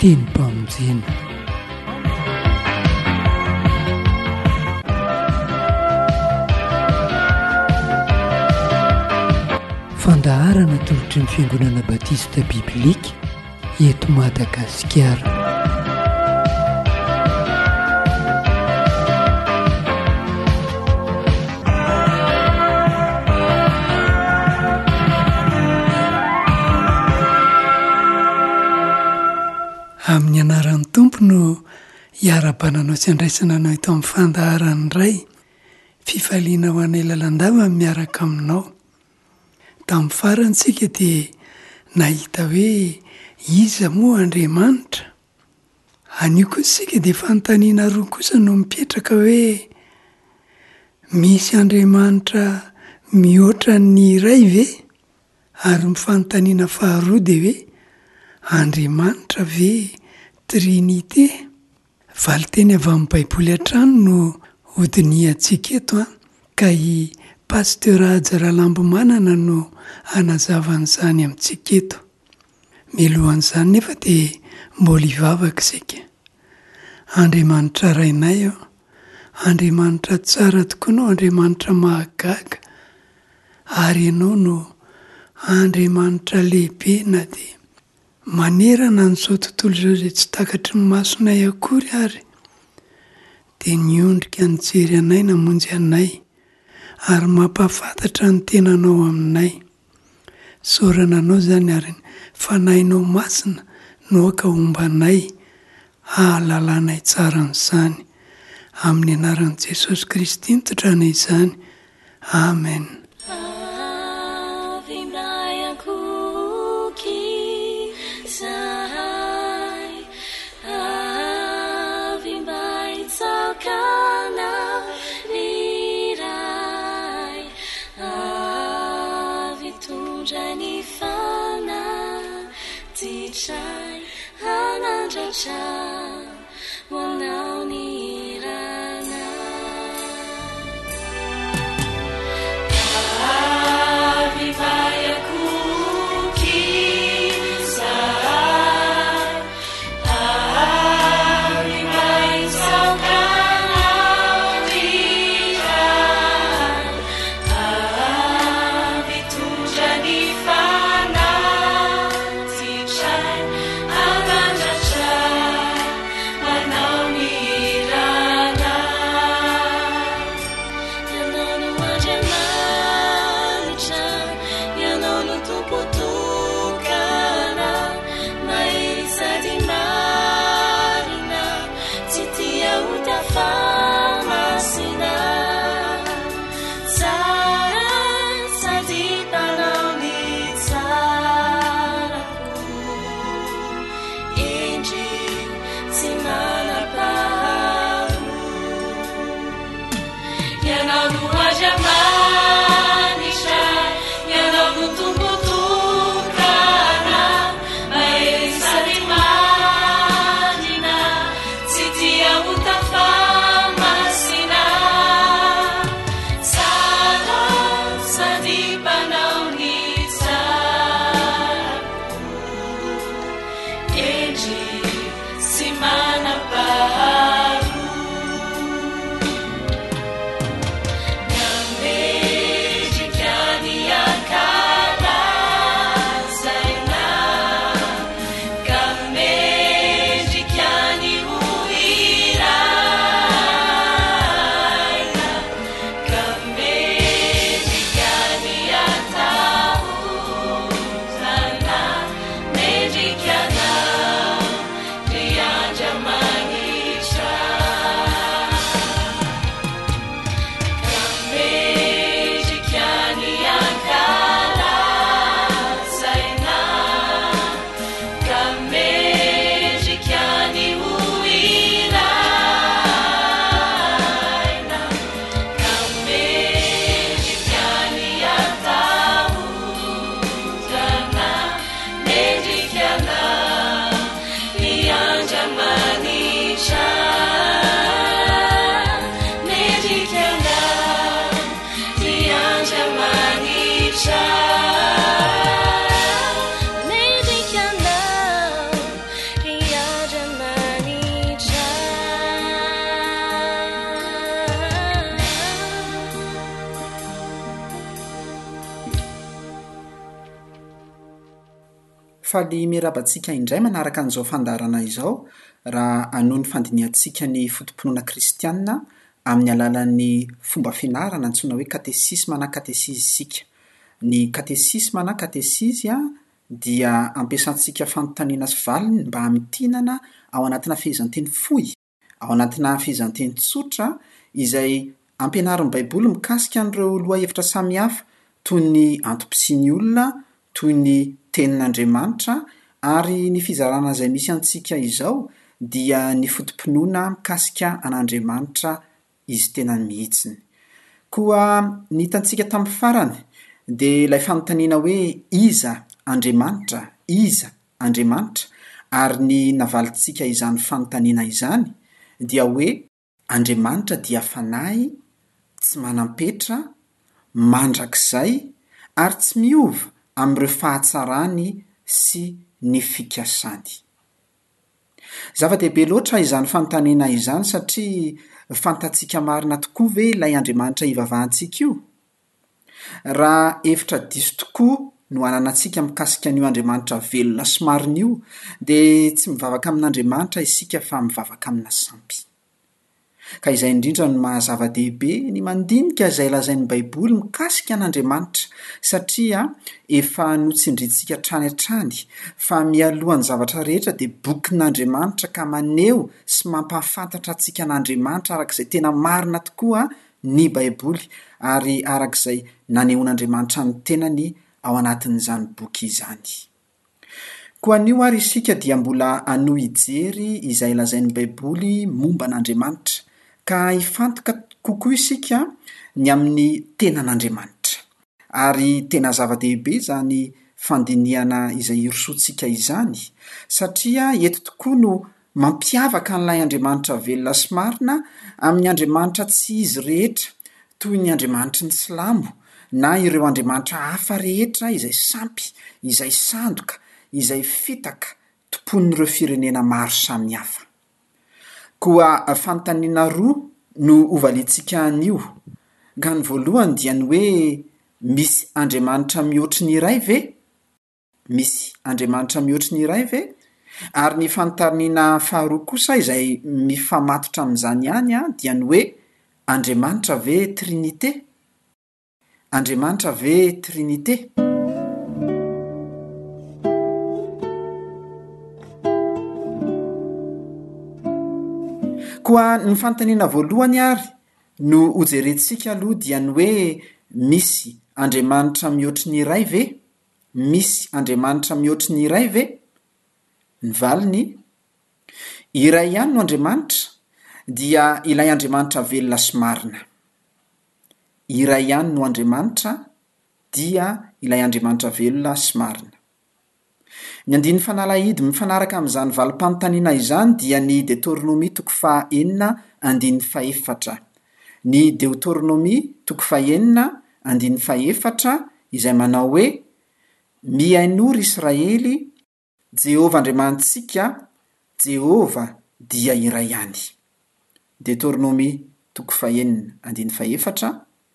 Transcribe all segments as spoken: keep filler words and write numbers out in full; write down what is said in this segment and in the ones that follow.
teny mpamonjena. Fandaharana tolotry ny fiangonana batista biblika eto Madagasikara. Amin'ny anaran'ny tompo no hiara-bananao sy andraisana anao ito amin'ny fandaharany iray, fifaliana ho anay lalandava miaraka aminao. Tamin'ny farantsika dia nahita hoe iza moa Andriamanitra. Anio kosa sika dia fanontaniana roa kosa no mipetraka hoe misy Andriamanitra mihoatra ny iray ve? Ary ny fanontaniana faharoa dia hoe Andriamanitra ve Trinité? Valo teny avy amin'ny Baiboly hatrany no hodiniantsika eto a, ka i Pasteur Ajaralambomanana no anazavan'izany amintsika eto. Mialohan'izany nefa dia mbola hivavaka isika. Andriamanitra rainay ao, Andriamanitra tsara tokoa anao, Andriamanitra mahagaga, ary ianao no Andriamanitra lehibe, na dia manerana n'izao tontolo izao izay tsy takatry ny masonay akory ary, dia niondrika nijery anay, namonjy anay, ary mampahafantatra ny tenanao aminay. Saorana anao izany ary fanahinao masina no aka ombanay, ahalalànay tsara amin'izany. Amin'ny anaran'i Jesosy Kristy nitodrana izany. Amen. Simana faly mirabantsika indray manaraka an'izao fandarana izao raha anoho ny fandiniantsika ny fotom-pinoana kristianina amin'ny alalan'ny fomba fianarana antsoina hoe katesisma na katesizisika. Ny katesisma na katesizya dia ampiasantsika fanontaniana sy valiny mba hamitinana ao anatina fehezanteny fohy, ao anatina fehezanteny tsotra izay ampianarin'ny baiboly mikasika an'ireo loha hevitra samihafa toy ny antom-pisiany olona, toy ny tenin'Andriamanitra ary ny fizarana izay misy antsika izao dia ny fotom-pinoana mikasika an'Andriamanitra izy tena mihitsiny. Koa ny hitantsika tamin'ny farany dia ilay fanontaniana hoe iza Andriamanitra, iza Andriamanitra ary ny navalitsika izany fanontaniana izany dia hoe Andriamanitra dia fanahy, tsy manam-petra, mandrakizay ary tsy miova amin'ireo fahatsarany sy ny fikasany. Zava-dehibe loatra izany fanontaniana izany satria fantatsika marina tokoa ve ilay Andriamanitra ivavahantsika io? Raha hevitra diso tokoa no ananantsika mikasika an'io Andriamanitra velona sy marina io dia tsy mivavaka amin'Andriamanitra isika fa mivavaka amina sampy. Ka izay indrindra no mahazava-dehibe ny mandinika izay lazain'ny baiboly mikasika an'Andriamanitra satria efa notsindrintsika trany hatrany fa mialohan'ny zavatra rehetra dia bokin'Andriamanitra ka maneho sy mampahafantatra antsika an'Andriamanitra arak'izay tena marina tokoa ny baiboly ary arak'izay nanehon'Andriamanitra ny tenany ao anatin'izany boky izany. Koa anio ary isika dia mbola anoho hijery izay lazain'ny baiboly momba an'Andriamanitra ka hifantoka kokoa isika ny amin'ny tenan'Andriamanitra. Ary tena zava-dehibe izany fandiniana izay irosoantsika izany satria eto tokoa no mampiavaka an'ilay Andriamanitra velona sy marina amin'ny Andriamanitra tsy izy rehetra toy ny Andriamanitra ny Silamo na ireo Andriamanitra hafa rehetra izay sampy, izay sandoka, izay fitaka tompon'ireo firenena maro samihafa. Koa fanontaniana roa no hovaliantsika an'io. Ka ny voalohany dia ny hoe misy Andriamanitra mihoatry ny iray ve? Misy Andriamanitra mihoatry ny iray ve? Ary ny fanontaniana faharoa kosa izay mifamatotra amin'izany ihany dia ny hoe Andriamanitra ve Trinité? Andriamanitra ve Trinité? Koa ny fanontaniana voalohany ary no hojerentsika aloha dia ny hoe misy Andriamanitra mihoatry ny iray ve? Misy Andriamanitra mihoatry ny iray ve? Ny valiny, iray ihany no Andriamanitra dia ilay Andriamanitra velona sy marina. Iray ihany no Andriamanitra dia ilay Andriamanitra velona sy marina. Ny andiny fanalahidy mifanaraka amin'izany valim-panontaniana izany dia ny Deutéronomie toko faha enina andiny faha efatra. Ny Deutéronomie toko faha enina andiny faha efatra izay manao hoe mihainory Israely, Jehova Andriamantsika, Jehova dia iray ihany. Deutéronomie toko faha enina andiny faha efatra.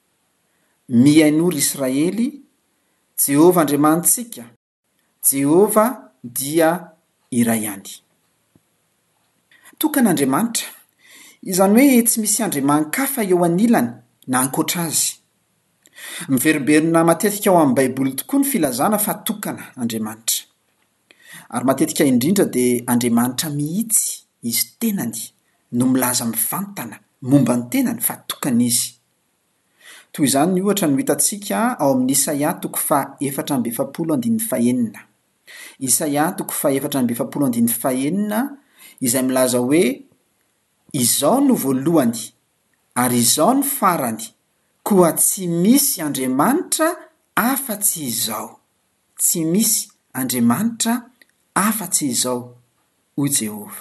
Mihainory Israely, Jehova Andriamantsika, Jehova dia iray ihany. Tokan'Andriamanitra, izany hoe tsy misy andriaman-kafa eo anilany na ankoatra azy. Miveriberina matetika ao amin'ny baiboly tokoa ny filazana fa tokana Andriamanitra. Ary matetika indrindra dia Andriamanitra mihitsy izy tenany no milaza mivantana momba ny tenany fa tokana izy. Toy izany ny ohatra no hitantsika ao amin'ny Isaia toko faha efatra amby efapolo andiny faha enina. Isaia toko faha efatra amby efapolo andiny faha enina izay milaza hoe izao no voalohany ary izao no farany, koa tsy misy Andriamanitra afa-tsy izao. Tsy misy Andriamanitra afa-tsy izao, o Jehova.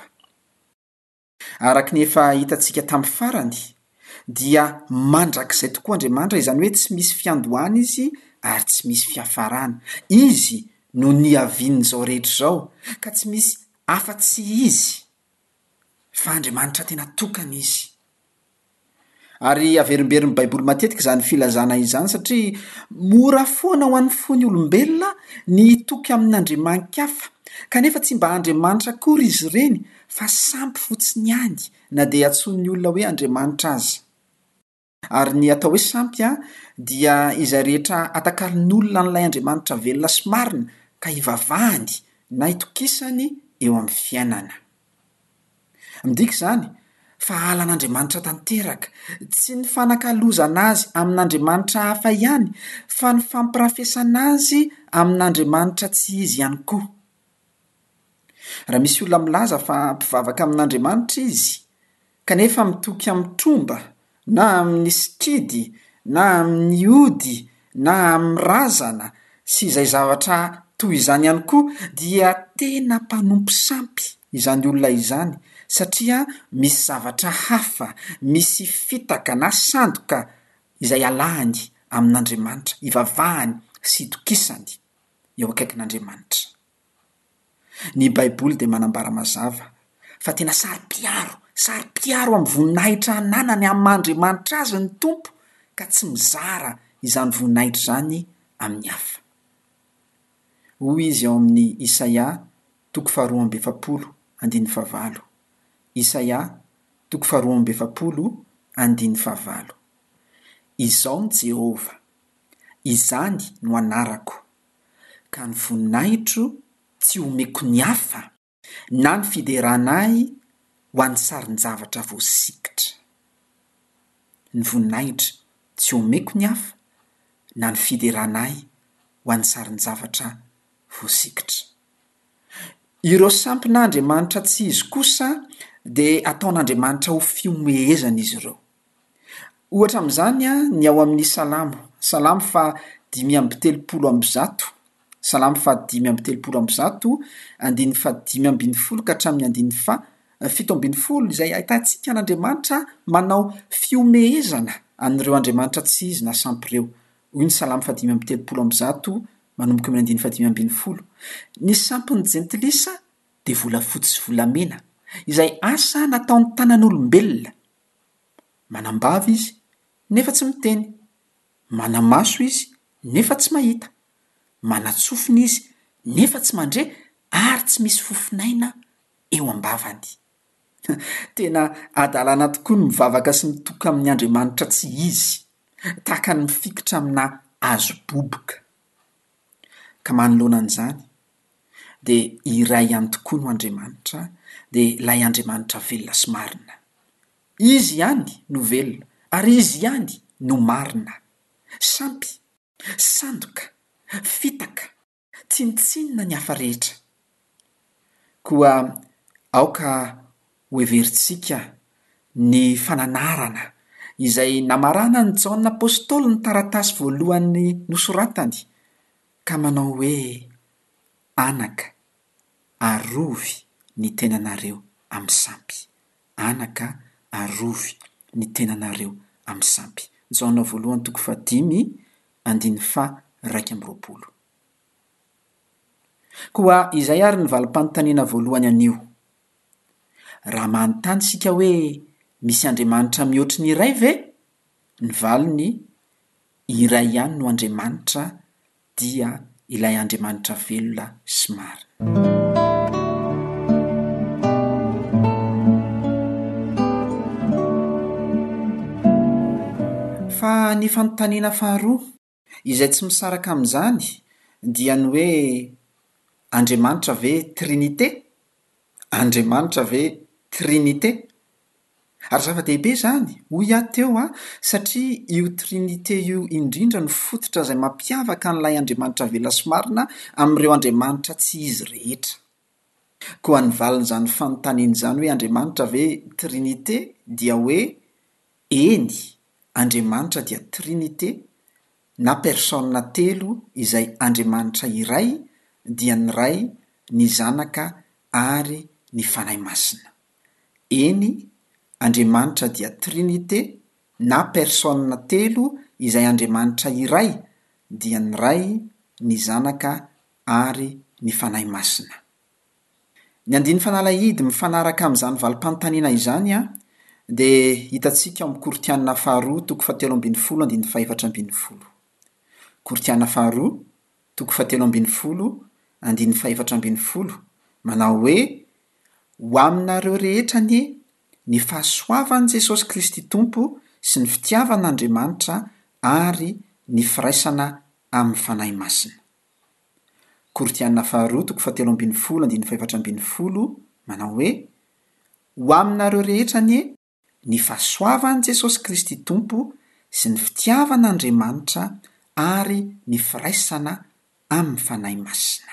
Araka ny efa hitantsika tamin'ny farany dia mandrakizay tokoa Andriamanitra, izany hoe tsy misy fiandohana izy ary tsy misy fiafarana. Izy no niavian'izao rehetra izao ka tsy misy afa-tsy izy fa Andriamanitra tena tokana izy. ary averimberin'ny baiboly matetika zany filazana izany satria mora foana ho an'ny fony olombelona ny toky amin'n'andriamanitra hafa kanefa tsy mba andriamanitra kory izy ireny fa sampy fotsiny any na dia atson'ny olona hoe andriamanitra azy. Ary ny atao hoe sampy a dia izay rehetra atakarin'olona n'ilay andriamanitra velona sy marina ka hivavahany na hitokisany eo amin'ny fiainana. Midika izany fa halan'andriamanitra tanteraka tsy ny fanakalozana azy amin'andriamanitra hafa ihany fa ny fampirafesana azy amin'andriamanitra tsy izy ihany koa. Raha misy olona milaza fa mpivavaka amin'andriamanitra izy kanefa mitoky amin'ny tromba na amin'ny sikidy na amin'ny ody na amin'ny razana sy izay zavatra toy izany ihany koa dia tena mpanompo sampy izany olona izany satria misy zavatra hafa, misy fitaka na sandoka izay alahany amin'andriamanitra, ivavahany sy itokisany eo akaikin'andriamanitra. Ny baiboly dia manambara mazava fa tena sari-piaro, sari-piaro amin'ny voninahitra ananany amin'andriamanitra azy ny tompo ka tsy mizara izany voninahitra izany amin'ny hafa. Hoy izy ao amin'ny Isaia toko faharoa amby efapolo andiny fahavalo. Isaia toko faharoa amby efapolo andiny fahavalo. Izao ny Jehova, izany no anarako, ka ny voninahitro tsy omeko ny hafa na ny fideranay ho an'ny sarin-javatra voasikitra. Ny voninahitra tsy omeko ny hafa na ny fideranay ho an'ny sarin-javatra voasikitra. Ireo sampin'andriamanitra tsy izy kosa dia ataon'andriamanitra ho fiomehezana izy ireo. Ohatra amin'izany a ny ao amin'ny salamo, salamo fa dimy amby telopolo amby zato, salamo fa dimy amby telopolo amby zato, andiny fa dimy ambin'ny folo ka hatramin'ny andiny fa fito ambin'ny folo izay ahitantsika n'andriamanitra manao fiomehezana an'ireo andriamanitra tsy izy na sampy ireo. Hoy ny salamo fa dimy amby telopolo amby zato manomboka amin'ny andiny fa dimy ambin'ny folo. Ny sampin'ny jentilisa dia volafotsy sy volamena izay asa nataon'ny tanan'olombelona. Manambava izy nefa tsy miteny, manamaso izy nefa tsy mahita, manatsofina izy nefa tsy mandre ary tsy misy fofinaina eo am-bavany. Tena adalana tokoa ny mivavaka sy mitoka amin'ny andriamanitra tsy izy, tahaka ny mifikitra amina hazo boboka. Ka manoloana an'izany dia iray ihany tokoa no andriamanitra, dia ilay andriamanitra velona sy marina. Izy ihany no velona ary izy ihany no marina. Sampy, sandoka, fitaka, tsinitsinina ny hafa rehetra. Koa aoka ho everitsika ny fananarana izay namarana ny Jaona apôstôly ny taratasy voalohany nosoratany ka manao hoe anaka arovy ny tenanareo amin'ny sampy. Anaka arovy ny tenanareo amin'ny sampy. Jaona voalohany toko fadimy andiny fa raika amby roapolo. Koa izay ary ny valim-panontaniana voalohany anio. Raha manontany sika hoe misy andriamanitra mihoatry ny iray ve? Ny valiny iray ihany no andriamanitra, dia ilay andriamanitra velona sy marina. Fa ny fanontaniana faharoa izay tsy misaraka amin'izany dia ny hoe andriamanitra ve trinité? Andriamanitra ve trinité? Ary zava-dehibe izany hoy aho teo a satria io trinité io indrindra no fototra izay mampiavaka an'ilay andriamanitra velona sy marina amin'ireo andriamanitra tsy izy rehetra. Koa ny valin'izany fanontaniana izany hoe andriamanitra ve trinité dia hoe eny, andriamanitra dia trinité na persona telo izay andriamanitra iray dia ny ray, ny zanaka ary ny fanahy masina. Eny, andriamanitra dia trinité na persona telo izay andriamanitra iray dia ny ray, ny zanaka ary ny fanahy masina. Ny andiny fanalahidy mifanaraka amin'izany valim-panontaniana izany a de hitantsika amin'ny Koritianina faharoa toko fahatelo ambin'ny folo andin'ny fahaefatra ambin'ny folo. Koritianina faharoa toko fahatelo ambin'ny folo andin'ny fahaefatra ambin'ny folo manao hoe: ho aminareo rehetra anie ny fahasoavan'i Jesosy Kristy Tompo sy ny fitiavan'Andriamanitra ary ny firaisana amin'ny fanahy masina. Koritianina faharoa toko fahatelo ambin'ny folo andin'ny fahaefatra ambin'ny folo manao hoe: ho aminareo rehetra anie ny fahasoavan'i Jesosy Kristy Tompo sy ny fitiavan'Andriamanitra ary ny firaisana amin'ny fanahy masina.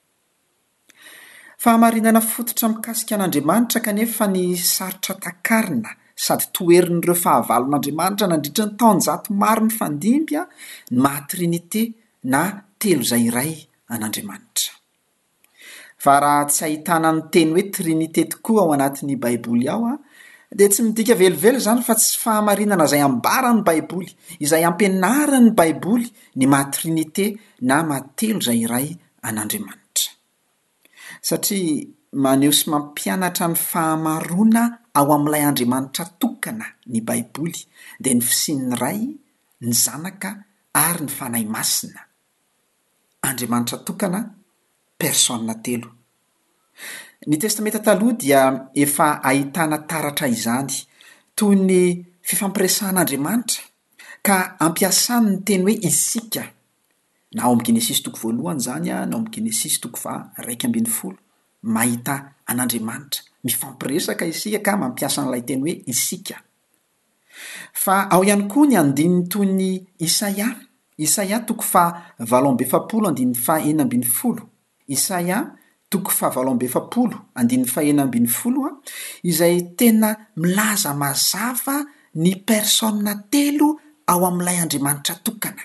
Fahamarinana fototra mikasika an'Andriamanitra kanefa ny sarotra takarina sady toerin'ireo fahavalon'Andriamanitra nandritra ny taonjato maro ny fandimbya ny maha-trinité na telo izay iray an'Andriamanitra. Fa raha tsy ahitana ny teny hoe trinité tokoa ao anatin'ny Baiboly ao a, dia tsy midika velively zany fa tsy fahamarinana izay ambaran'ny Baiboly, izay ampianaran'ny Baiboly ny maha-trinité na maha-telo izay iray an'Andriamanitra. Satria maneho sy mampianatra ny fahamarona ao amin'ilay Andriamanitra tokana ny Baiboly dia ny fisian'ny Ray, ny Zanaka ary ny fanahy masina. Andriamanitra tokana, persona telo. Ny testamenta taloha dia efa ahitana taratra izany toy ny fifampiresahan'Andriamanitra ka ampiasany ny teny hoe isika. Na ao amin'ny Genesisy toko voalohany zany a, na ao amin'ny Genesisy toko faha raika ambin'ny folo, mahita an'Andriamanitra mifampiresaka isika ka mampiasa an'ilay teny hoe isika. Fa ao ihany koa ny andininy toy ny Isaia, Isaia toko faha valo amby efapolo andin'ny faha enina ambin'ny folo, Isaia toko faha valo amby efapolo andin'ny faha enina ambin'ny folo a, izay tena milaza mazava ny persona telo ao amin'ilay Andriamanitra tokana.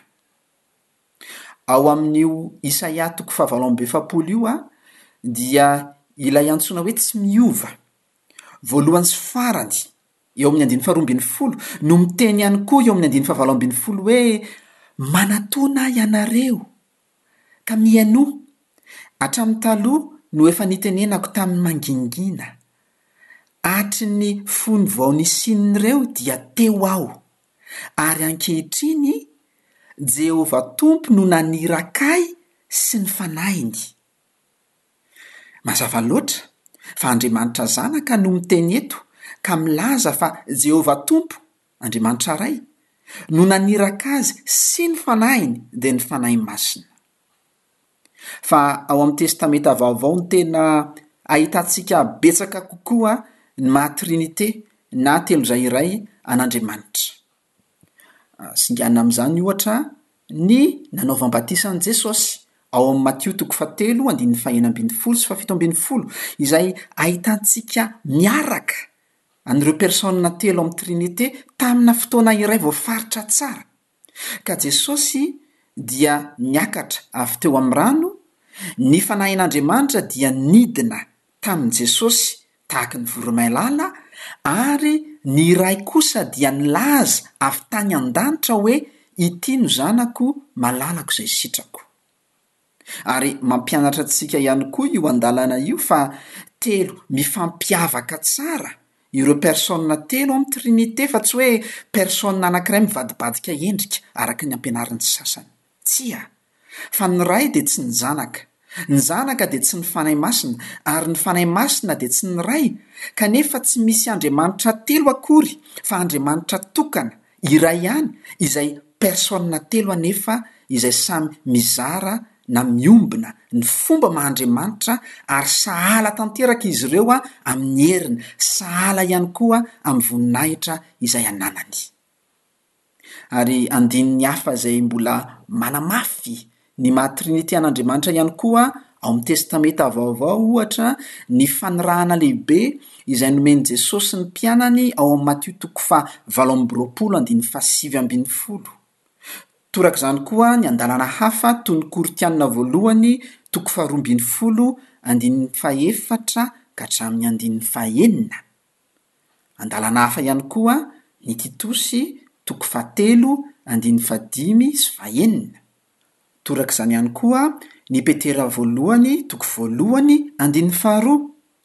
Ao amin'io Isaia toko faha valo amby efapolo io a, dia ilay antsoina hoe tsy miova, voalohany sy farany, eo amin'ny andin'ny faharoa ambin'ny folo, no miteny ihany koa eo amin'ny andin'ny faha valo ambin'ny folo hoe: manatona ianareo ka mihaino, hatramin'ny taloha no efa nitenenako tamin'ny mangingina, hatry ny fony vao nisian'ireo dia teo aho, ary ankehitriny Jehovah Tompo no nanirakay sy ny fanahiny. Mazava loatra fa Andriamanitra Zanaka no miteny eto ka milaza fa Jehovah Tompo, Andriamanitra Ray, no naniraka azy sy ny fanahiny dia ny fanahy masina. Fa ao amin'ny testamenta vaovao ny tena ahitantsika betsaka kokoa ny maha-trinité na telo izay iray an'Andriamanitra. Singanina amin'izany ohatra ny nanaovam-batisan'i Jesosy ao amin'ny Matio toko fahatelo andin'ny faha enina ambin'ny folo sy fahafito ambin'ny folo, izay ahitantsika miaraka an'ireo persona telo amin'ny trinité tamina fotoana iray voafaritra tsara. Ka Jesosy dia niakatra avy teo amin'ny rano, ny fanahin'Andriamanitra dia nidina tamin'i Jesosy tahaka ny voromailala, ary ny Ray kosa dia nilaza avy tany an-danitra hoe: ity no Zanako, malalako izay sitrako. Ary mampianatra antsika ihany koa io andalana io fa telo mifampiavaka tsara ireo persona telo amin'ny trinité, fa tsy hoe persona anankiray mivadibadika endrika araka ny ampianaran'ny sasany. Tsia, fa ny Ray dia tsy ny Zanaka, ny Zanaka dia tsy ny fanahy masina, ary ny fanahy masina dia tsy ny Ray, kanefa tsy misy Andriamanitra telo akory fa Andriamanitra tokana iray ihany, izay persona telo anefa izay samy mizara na miombina ny fomba mahandriamanitra, ary sahala tanteraka izy ireo a amin'ny heriny, sahala ihany koa amin'ny voninahitra izay ananany. Ary andininy hafa izay mbola manamafy ny maha-trinité an'Andriamanitra ihany koa ao amin'ny testamenta vaovao, ohatra ny fanirahana lehibe izay nomen'i Jesosy ny mpianany ao amin'ny Matio toko faha valo amby roapolo andin'ny faha sivy ambin'ny folo. Toraka izany koa ny andalana hafa toy ny Koritianina voalohany toko faharoa ambin'ny folo andin'ny faha efatra ka hatramin'ny andin'ny faha enina. Andalana hafa ihany koa ny Titosy toko fahatelo andin'ny faha dimy sy faha enina. Toraka izany ihany koa ny Petera voalohany toko voalohany andin'ny faharoa.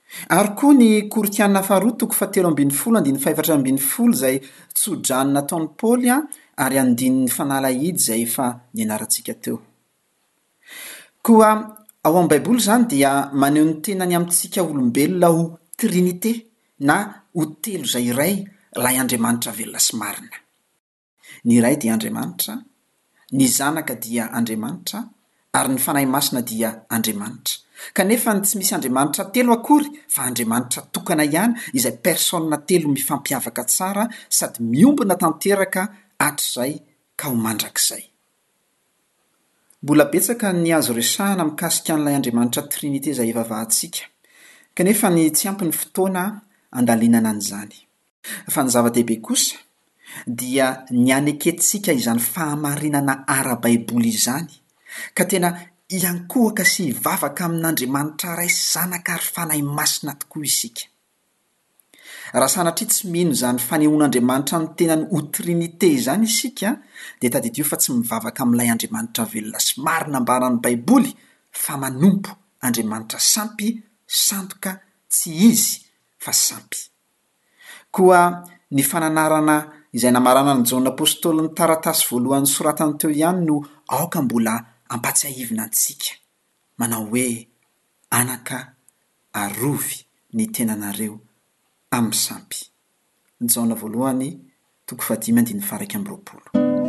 ary koa ny korotianina faharoa toko fatelo ambin'ny folo andiny faefatra ambin'ny folo zay tsodrany nataony paoly a ary andininy fanalahidy zay efa ny anarantsika teo koa ao amin'ny baiboly zany dia maneho ny tenany amintsika olombelona ho trinité na ho telo zay iray lay Andriamanitra velona sy marina. Ny iray dia Andriamanitra, ny zanaka dia Andriamanitra ary ny fanahy masina dia Andriamanitra. Kanefa ny tsy misy Andriamanitra telo akory fa Andriamanitra tokana ihany izay persona telo mifampiavaka tsara sady miombona tanteraka hatrizay ka ho mandrakizay. Mbola betsaka ny azo resahana mikasika an'ilay Andriamanitra trinité izay ivavahantsika kanefa ny tsy ampy ny fotoana andalinana an'izany. Fa ny zava-dehibe kosa dia ny aneketsika izany fahamarinana ara-baiboly izany ka tena iankohaka sy ivavaka amin'Andriamanitra ray zanaka ary fanahy masina tokoa isika. Raha sanatria tsy mino izany fanehoan'Andriamanitra ny tenany ho trinité izany isika dia tadidio fa tsy mivavaka amin'ilay Andriamanitra velona sy marina ambaran'ny baiboly fa manompo Andriamanitra sampy, sandoka, tsy izy fa sampy. Koa ny fananarana izay namarana ny Jaona apôstôly ny taratasy voalohany soratany teo ihany no aoka mbola ampatsiahivina antsika manao hoe anaka arovy ny tenanareo amin'ny sampy. Jaona voalohany toko fahadimy andiny faha iraika amby roapolo.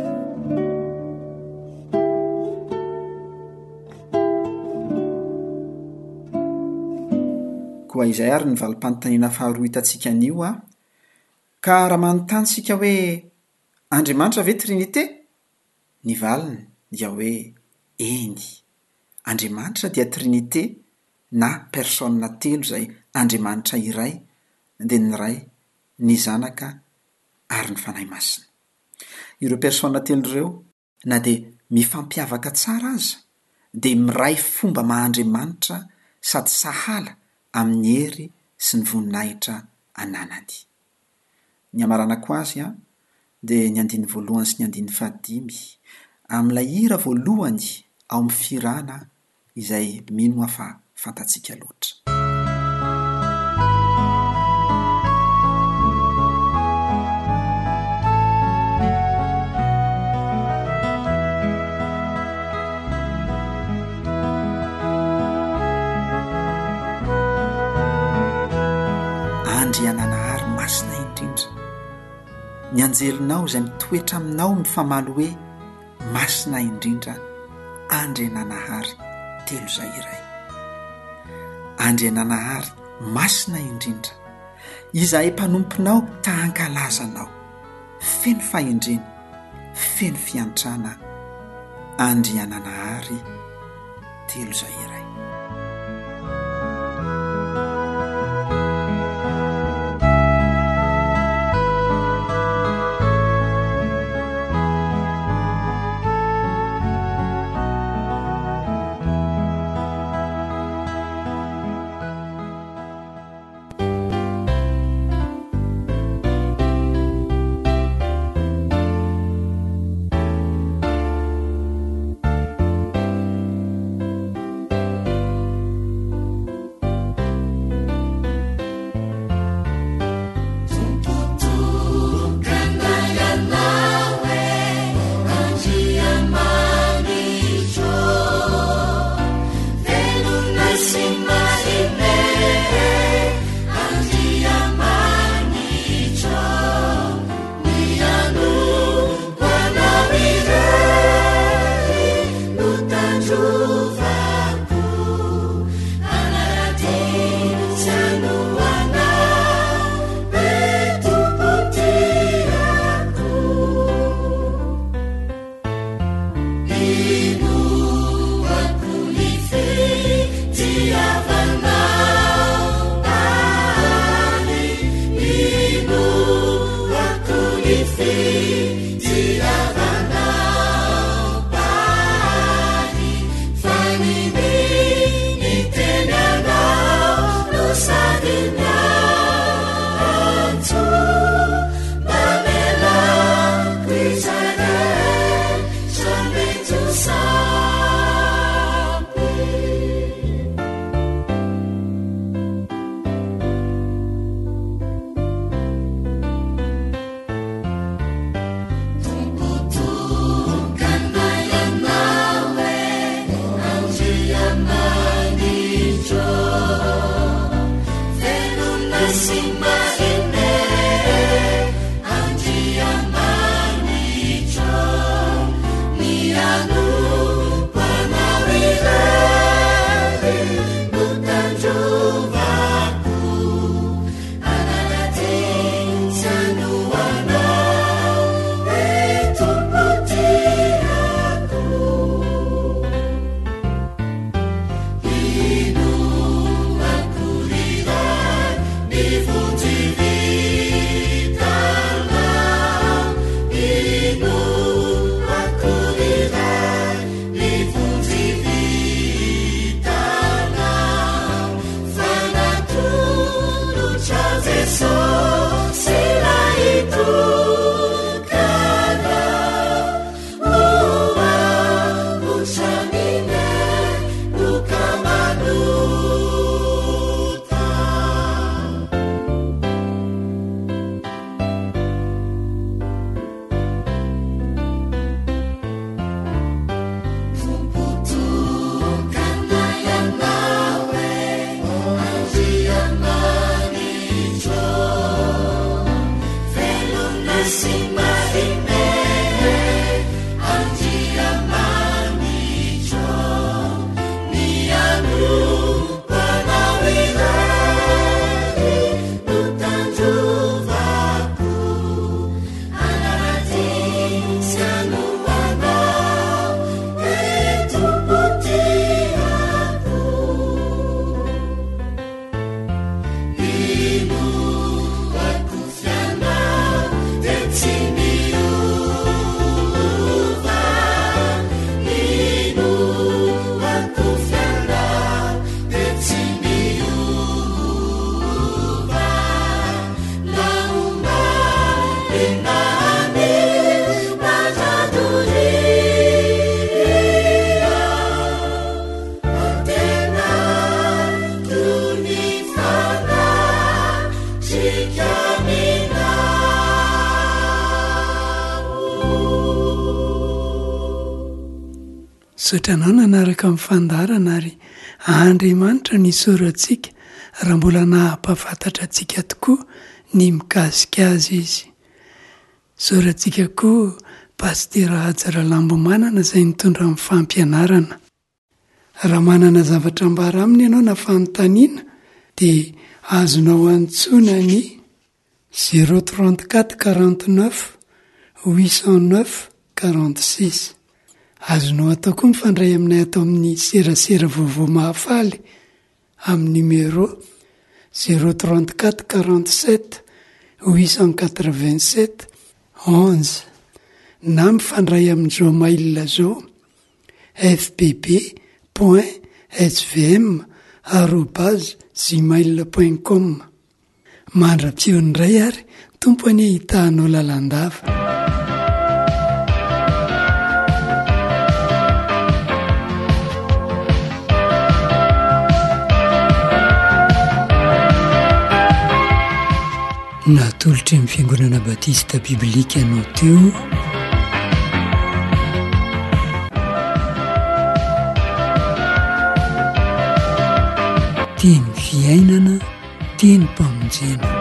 Koa izay ary ny valim-panontaniana faharoa hitantsika anio a ka raha manontany sika hoe Andriamanitra ve trinité? Ny valiny dia hoe eny, Andriamanitra dia trinité na persona telo zay Andriamanitra iray dia ny ray, ny zanaka ary ny fanahy masina. Ireo persona telo ireo na dia mifampiavaka tsara aza dia miray fomba maha-Andriamanitra sady sahala amin'ny hery sy ny voninahitra ananany. Ny amaranako azy a dia ny andiny voalohany sy ny andiny fahadimy amin'ilay hira voalohany ao amin'ny firana izay mino afa fantatsika loatra. Andry ananahary masina indrindra, ny anjelinao izay mitoetra aminao mifamaly hoe masina indrindra Andry ananahary telo izay iray. Andry ananahary masina indrindra izahay mpanomponao tahankalazanao, feno fahendrena, feno fiantrana, Andry ananahary telo izay iray. soatranao nanaraka amin'ny fandarana ary Andriamanitra ny sorantsika raha mbola nahampafantatra antsika tokoa ny mikasika azy izy. Sorantsika koa Pastera Ajara Lambomanana izay nitondra amin'ny fampianarana. Raha manana zavatra ambara aminy ianao na fanontaniana dia azonao antsoina ny zéro trente-quatre quarante-neuf huit cent neuf quarante-six. Azonao atao koa mifandray aminay atao amin'ny serasera vaovao mahafaly amin'ny numéro zéro trente-quatre quarante-sept huit cent quatre-vingt-sept onze na mifandray amin'ny zao mail zao f b b point s v m arobase gmail point com. Mandra-piony indray ary tompo any ahitahanao lalandava. Natolotra amin'ny fiangonana batista biblika ianao teo. Teny fiainana, teny mpamonjena.